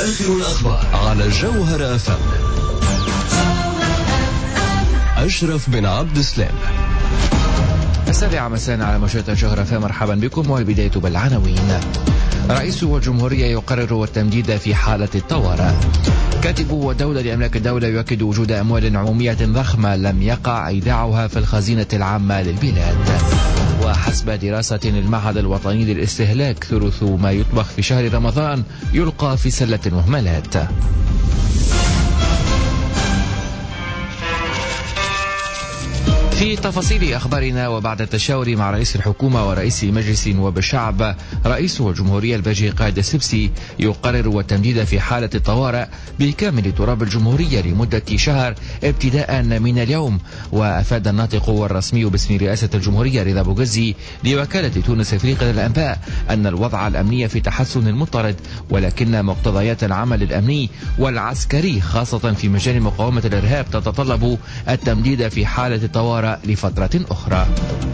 آخر الأخبار على الجوهرة FM. أشرف بن عبد السلام. 7 مساء على مشاهدة الجوهرة FM. مرحبا بكم، والبداية بالعناوين. رئيس الجمهورية يقرر التمديد في حالة الطوارئ. كاتب ودولة لأملاك الدولة يؤكد وجود أموال عمومية ضخمة لم يقع إيداعها في الخزينة العامة للبلاد. وحسب دراسة للمعهد الوطني للاستهلاك، ثلث ما يطبخ في شهر رمضان يلقى في سلة المهملات. في تفاصيل أخبارنا، وبعد التشاور مع رئيس الحكومة ورئيس مجلس نواب الشعب، رئيس الجمهورية الباجي قائد السبسي يقرر التمديد في حالة الطوارئ بكامل تراب الجمهورية لمدة شهر ابتداء من اليوم. وأفاد الناطق والرسمي باسم رئاسة الجمهورية رضا بوغزي لوكالة تونس أفريقيا للأنباء أن الوضع الأمني في تحسن مضطرد، ولكن مقتضيات العمل الأمني والعسكري خاصة في مجال مقاومة الإرهاب تتطلب التمديد في حالة الطوارئ لفترة أخرى.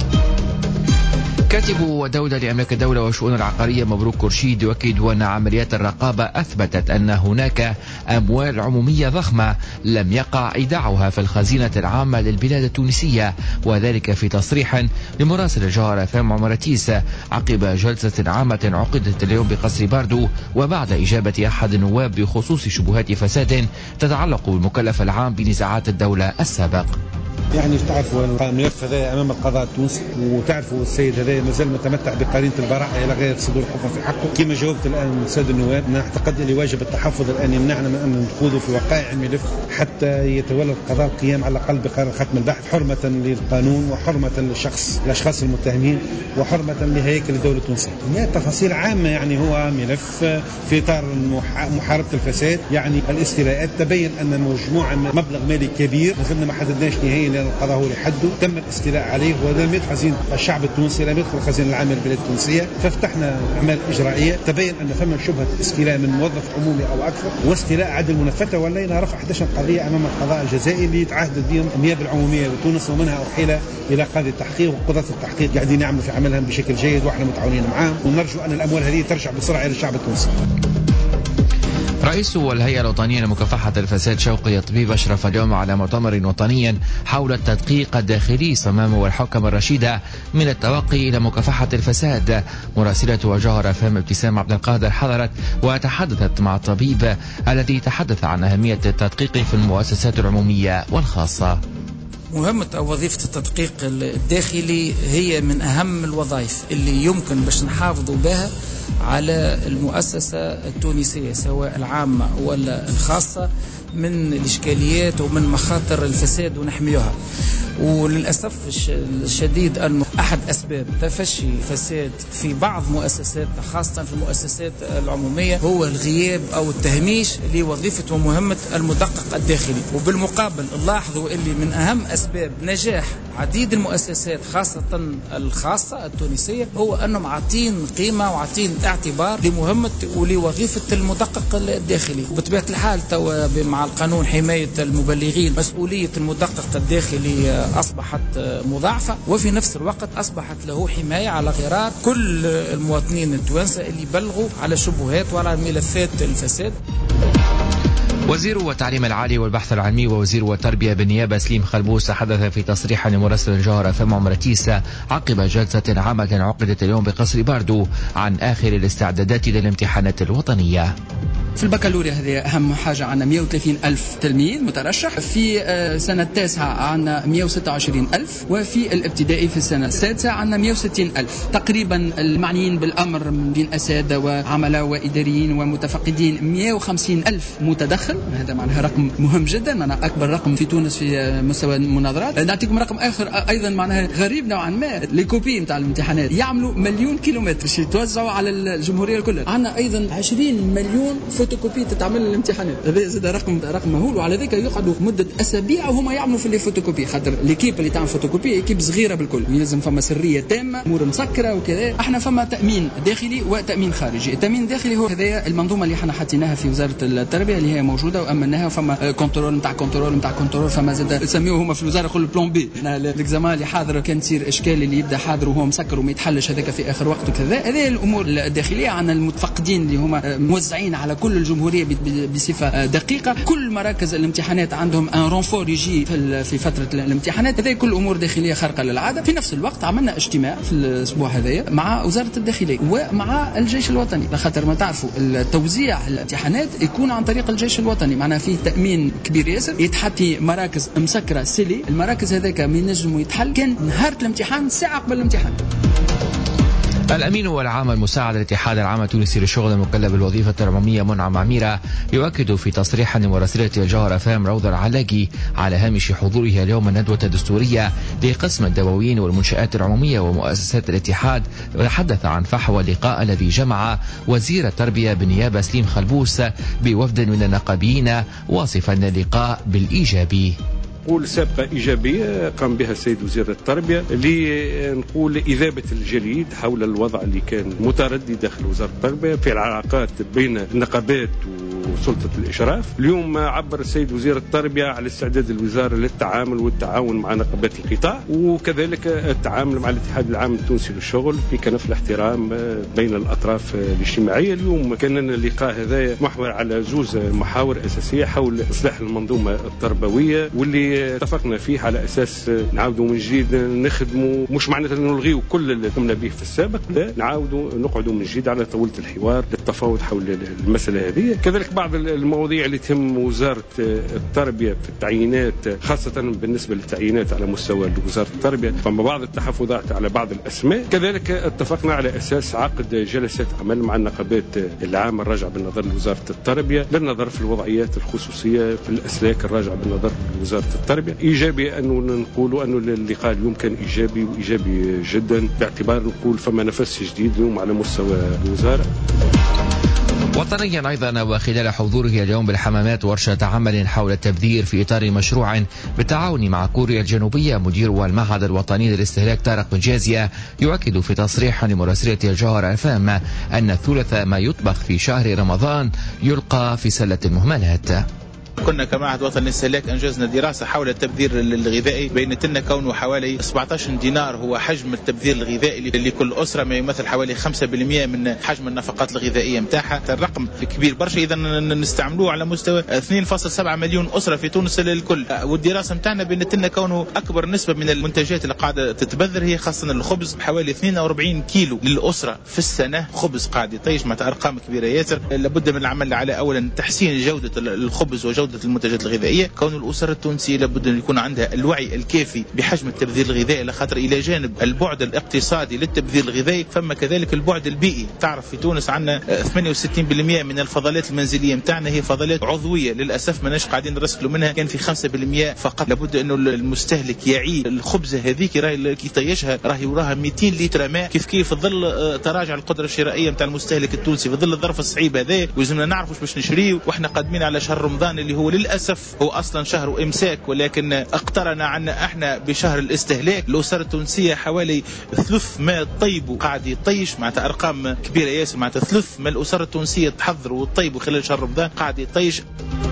كاتب ودولة لأملاك الدولة والشؤون العقارية مبروك كرشيد يؤكد أن عمليات الرقابة أثبتت أن هناك أموال عمومية ضخمة لم يقع إيداعها في الخزينة العامة للبلاد التونسية، وذلك في تصريح لمراسل الجوهرة FM عمر تيس عقب جلسة عامة عقدت اليوم بقصر باردو، وبعد إجابة أحد النواب بخصوص شبهات فساد تتعلق بالمكلف العام بنزاعات الدولة السابق. يعني تعرفوا الملف هذا امام القضاء التونسي، وتعرفوا السيد هذا مازال متمتع بقرينه البراءه الى غير صدور الحكم في حقه. كما جاوبت الان الساده النواب، نعتقد ان واجب التحفظ الان يمنعنا من ان نخوض في وقائع الملف حتى يتولى القضاء القيام على الاقل بقرار ختم البحث، حرمه للقانون وحرمه الاشخاص المتهمين وحرمه لهيكل الدوله التونسيه. هي تفاصيل عامه، يعني هو ملف في اطار محاربه الفساد، يعني الاستيلاءات. تبين ان مجموعه مبلغ مالي كبير مازلنا ما حددناش نهائيا القضاء هو اللي حده، تم الاستيلاء عليه ولم يدخل خزينة الشعب التونسي، لم يدخل الخزينة العامة للبلاد التونسية. ففتحنا أعمال إجرائية، تبين أن ثم شبهة استيلاء من موظف عمومي أو أكثر واستيلاء عدل منفذة، ولينا رفع 11 قضية أمام القضاء الجزائي اللي تعهدت بهم النيابة العمومية بتونس، ومنها أحيل إلى قاضي التحقيق، وقضاة التحقيق قاعدين يعملوا في عملهم بشكل جيد وإحنا متعاونين معاهم، ونرجو أن الأموال هذه ترجع بسرعة إلى الشعب التونسي. رئيس الهيئة الوطنية لمكافحة الفساد شوقي الطبيب أشرف اليوم على مؤتمر وطني حول التدقيق الداخلي صمام والحوكمة الرشيدة من التوقي إلى مكافحة الفساد. مراسلة الجوهرة FM ابتسام عبد القادر حضرت وتحدثت مع الطبيب الذي تحدث عن أهمية التدقيق في المؤسسات العمومية والخاصة. مهمة أو وظيفة التدقيق الداخلي هي من أهم الوظائف اللي يمكن باش نحافظوا بها على المؤسسة التونسية سواء العامة ولا الخاصة من الإشكاليات ومن مخاطر الفساد ونحميها. وللأسف الشديد أن أحد أسباب تفشي فساد في بعض مؤسسات خاصة في المؤسسات العمومية هو الغياب أو التهميش لوظيفة ومهمة المدقق الداخلي. وبالمقابل نلاحظوا اللي من أهم أسباب نجاح عديد المؤسسات خاصة الخاصة التونسية هو أنهم عاطين قيمة وعاطين اعتبار لمهمة ولوظيفة المدقق الداخلي. وبطبيعة الحال مع القانون حماية المبلغين مسؤولية المدقق الداخلي أصبحت مضاعفة، وفي نفس الوقت أصبحت له حماية على غرار كل المواطنين التوانسة اللي بلغوا على شبهات وعلى ملفات الفساد. وزير التعليم العالي والبحث العلمي ووزير التربية بالنيابة سليم خلبوس حدث في تصريح لمراسل الجوهرة FM عمر تيس عقب جلسة عامة عقدت اليوم بقصر باردو عن آخر الاستعدادات للامتحانات الوطنية. في البكالوريا هذه أهم حاجة عنا 130 ألف تلميذ مترشح، في سنة التاسعة عنا 126 ألف، وفي الابتدائي في السنة السادسة عنا 160 ألف تقريبا. المعنيين بالأمر بين أساتذة وعملاء وإداريين ومتفقدين 150 ألف متدخل. هذا معناها رقم مهم جدا، معناها أكبر رقم في تونس في مستوى المناظرات. نعطيكم رقم آخر أيضا معناها غريب نوعا ما، لي كوبي نتاع الامتحانات يعملوا 1,000,000 كيلومتر يتوزعوا على الجمهورية الكل. عنا أيضا 20 مليون فوتوكوبي تتعمل الامتحانات. هذا زاد رقم مهول، وعلى ذلك يقعدوا مدة أسابيع وهم يعملوا في الفوتوكوبي، خاطر ليكيب اللي تعمل فوتوكوبي اكيب صغيرة بالكل، يلزم فما سرية تامة، أمور مسكرة وكذا. احنا فما تأمين داخلي وتأمين خارجي. التأمين الداخلي هو هذا المنظومة اللي احنا حطيناها في وزارة التربية اللي هي موجودة وأمناها، فما كنترول نتاع كنترول، فما زاد يسميوه هما في الوزارة كل بلان بي. الاكزامان اللي حاضر كان تصير إشكال اللي يبدأ حاضر وهو مسكر وما يتحلش هذاك في آخر وقت وكذا. هذه الأمور الداخلية. عن المتفقدين اللي هما موزعين على كل كل الجمهورية بصفة دقيقة. كل مراكز الامتحانات عندهم ان رونفور يجي في فترة الامتحانات. هذه كل أمور داخلية خارقة للعادة. في نفس الوقت عملنا اجتماع في الأسبوع هذايا مع وزارة الداخلية ومع الجيش الوطني، لخاطر ما تعرفوا التوزيع الامتحانات يكون عن طريق الجيش الوطني، معناها فيه تأمين كبير ياسر، يتحط في مراكز مسكرة سيلي. المراكز هذاك من نجم يتحل كان نهار الامتحان ساعة قبل الامتحان. الأمين والعام المساعد الاتحاد العام التونسي للشغل المكلف بالوظيفة العمومية منعم عميرة يؤكد في تصريح لمراسلة الجوهرة فام روضة العلاقي على هامش حضوره اليوم الندوة الدستورية لقسم الدواوين والمنشآت العمومية ومؤسسات الاتحاد، وتحدث عن فحوى اللقاء الذي جمع وزير التربية بالنيابة سليم خلبوس بوفد من النقابيين، واصفا اللقاء بالإيجابي. نقول سابقة إيجابية قام بها السيد وزير التربية لنقول إذابة الجليد حول الوضع اللي كان متردد داخل وزارة التربية في العلاقات بين النقابات وسلطة الإشراف. اليوم عبر السيد وزير التربية على استعداد الوزارة للتعامل والتعاون مع نقابات القطاع، وكذلك التعامل مع الاتحاد العام التونسي للشغل في كنف الاحترام بين الأطراف الاجتماعية. اليوم كان لنا اللقاء هذا محور على زوز محاور أساسية حول إصلاح المنظومة التربوية، واللي اتفقنا فيه على أساس نعاودوا من جديد نخدموا، مش معناتها نلغيوا كل اللي قمنا به في السابق، لا نعاودوا نقعدوا من جديد على طاولة الحوار للتفاوض حول المسألة هذه. كذلك بعض المواضيع اللي تهم وزارة التربية في التعيينات، خاصة بالنسبة للتعيينات على مستوى وزارة التربية، فما بعض التحفظات على بعض الأسماء. كذلك اتفقنا على أساس عقد جلسات عمل مع النقابات العامة الراجعة بالنظر لوزارة التربية للنظر في الوضعيات الخصوصية في الأسلاك الراجعة بالنظر لوزارة التربية. إيجابي أنه نقولوا أنه اللقاء اليوم كان إيجابي وإيجابي جدا، باعتبار نقول فما نفس جديد اليوم على مستوى الوزارة. وطنيا أيضا، وخلال حضوره اليوم بالحمامات ورشة عمل حول التبذير في إطار مشروع بالتعاون مع كوريا الجنوبية، مدير المعهد الوطني للاستهلاك طارق بن جازية يؤكد في تصريح لمراسلة الجوهرة فام أن ثلث ما يطبخ في شهر رمضان يلقى في سلة المهملات. كنا كمعهد وطني للاستهلاك أنجزنا دراسة حول التبذير الغذائي، بينت لنا كونه حوالي 17 دينار هو حجم التبذير الغذائي لكل أسرة، ما يمثل حوالي 5% من حجم النفقات الغذائية متاعها. الرقم كبير برشا، إذا نستعملوه على مستوى 2.7 مليون أسرة في تونس للكل. والدراسة متاعنا بينت لنا كونه أكبر نسبة من المنتجات اللي قاعدة تتبذر هي خاصة الخبز، حوالي 42 كيلو للأسرة في السنة خبز قاعد يطيش، مع أرقام كبيرة ياسر. لابد من العمل على أولا تحسين جودة الخبز وجودة المنتجات الغذائية. كون الأسرة التونسية لابد أن يكون عندها الوعي الكافي بحجم التبذير الغذائي، لخاطر إلى جانب البعد الاقتصادي للتبذير الغذائي فما كذلك البعد البيئي. تعرف في تونس عندنا 68% من الفضلات المنزلية متاعنا هي فضلات عضوية، للأسف ماناش قاعدين نرسلوا منها، كان في 5% فقط. لابد أنه المستهلك يعي الخبزة هذيك راهي كي طيشها راهي وراها 200 لتر ماء، كيف في ظل تراجع القدرة الشرائية متاع المستهلك التونسي، في ظل الظرف الصعيب هذا ولازمنا نعرفوا باش نشريه. واحنا قادمين على شهر رمضان اللي هو للأسف هو أصلا شهر إمساك، ولكن اقترنا عنا احنا بشهر الاستهلاك. الأسرة التونسية حوالي ثلث ما طيبوا قاعد يطيش، معناتها أرقام كبيرة ياسر، معناتها ثلث ما الأسرة التونسية تحضر وطيبوا خلال شهر رمضان قاعد يطيش.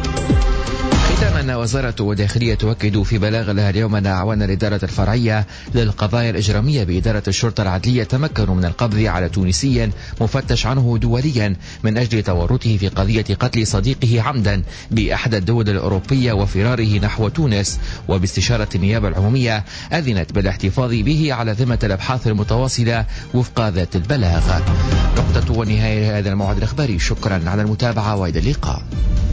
ختاما، وزارة الداخلية تؤكد في بلاغ لها اليوم أن أعوان الإدارة الفرعية للقضايا الإجرامية بإدارة الشرطة العدلية تمكنوا من القبض على تونسي مفتش عنه دوليا من أجل تورطه في قضية قتل صديقه عمدا بأحد الدول الأوروبية وفراره نحو تونس، وباستشارة النيابة العمومية أذنت بالاحتفاظ به على ذمة الأبحاث المتواصلة وفق ذات البلاغ. نقطة ونهاية هذا الموعد الإخباري. شكرا على المتابعة وإلى اللقاء.